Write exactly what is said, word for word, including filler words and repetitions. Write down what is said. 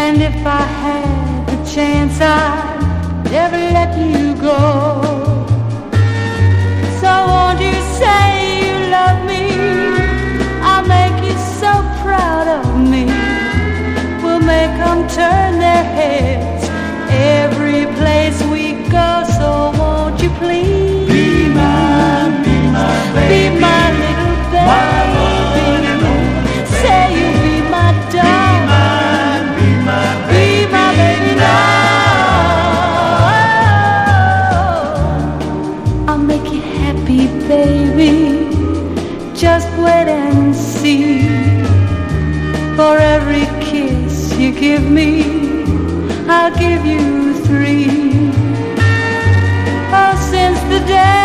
And if I had the chance, I'd never let you go. So won't you say you love me? I'll make you so proud of me. We'll make them turn their heads every place we go. So won't you please be my, be my baby, be my little baby, my one and only baby. Say you'll be my darling, be my, be my baby, be my baby now. I'll make you happy, baby. Just wait and see. For every kiss you give me, I'll give you three. Oh, since the day